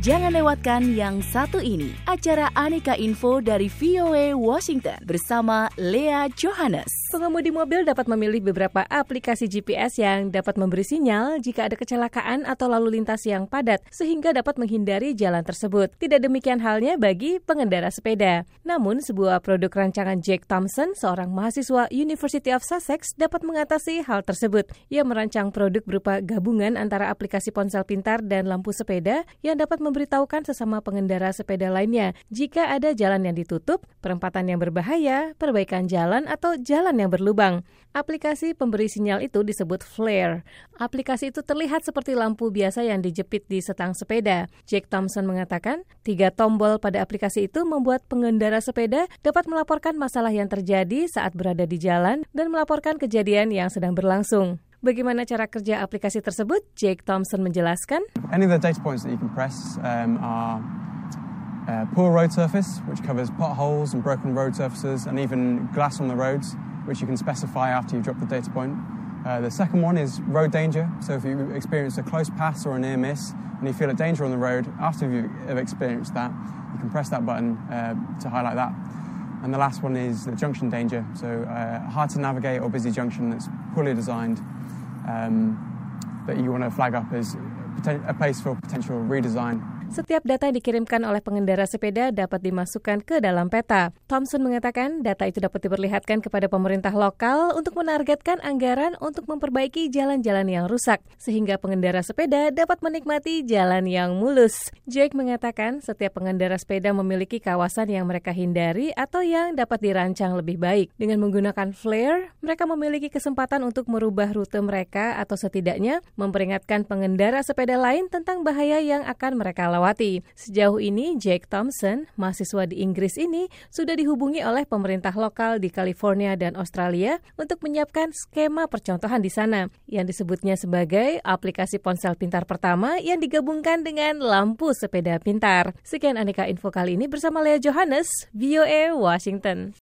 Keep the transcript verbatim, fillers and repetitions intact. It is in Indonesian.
Jangan lewatkan yang satu ini, acara Aneka Info dari V O A Washington bersama Lea Johannes. Pengemudi mobil dapat memilih beberapa aplikasi G P S yang dapat memberi sinyal jika ada kecelakaan atau lalu lintas yang padat, sehingga dapat menghindari jalan tersebut. Tidak demikian halnya bagi pengendara sepeda. Namun, sebuah produk rancangan Jake Thompson, seorang mahasiswa University of Sussex, dapat mengatasi hal tersebut. Ia merancang produk berupa gabungan antara aplikasi ponsel pintar dan lampu sepeda yang dapat memberitahukan sesama pengendara sepeda lainnya jika ada jalan yang ditutup, perempatan yang berbahaya, perbaikan jalan, atau jalan yang berlubang. Aplikasi pemberi sinyal itu disebut Flare. Aplikasi itu terlihat seperti lampu biasa yang dijepit di setang sepeda. Jake Thompson mengatakan, tiga tombol pada aplikasi itu membuat pengendara sepeda dapat melaporkan masalah yang terjadi saat berada di jalan dan melaporkan kejadian yang sedang berlangsung. Bagaimana cara kerja aplikasi tersebut? Jake Thompson menjelaskan. Any of the data points that you can press um, are uh, poor road surface, which covers potholes and broken road surfaces, and even glass on the roads, which you can specify after you drop the data point. Uh, the second one is road danger. So if you experience a close pass or a near miss, and you feel a danger on the road, after you have experienced that, you can press that button uh, to highlight that. And the last one is the junction danger. So uh, hard to navigate or busy junction that's poorly designed. Um, that you want to flag up as a place for potential redesign. Setiap data yang dikirimkan oleh pengendara sepeda dapat dimasukkan ke dalam peta. Thompson mengatakan data itu dapat diperlihatkan kepada pemerintah lokal untuk menargetkan anggaran untuk memperbaiki jalan-jalan yang rusak, sehingga pengendara sepeda dapat menikmati jalan yang mulus. Jake mengatakan setiap pengendara sepeda memiliki kawasan yang mereka hindari atau yang dapat dirancang lebih baik. Dengan menggunakan Flare, mereka memiliki kesempatan untuk merubah rute mereka atau setidaknya memperingatkan pengendara sepeda lain tentang bahaya yang akan mereka lakukan. Sejauh ini, Jake Thompson, mahasiswa di Inggris ini, sudah dihubungi oleh pemerintah lokal di California dan Australia untuk menyiapkan skema percontohan di sana, yang disebutnya sebagai aplikasi ponsel pintar pertama yang digabungkan dengan lampu sepeda pintar. Sekian Aneka Info kali ini bersama Lea Johannes, V O A Washington.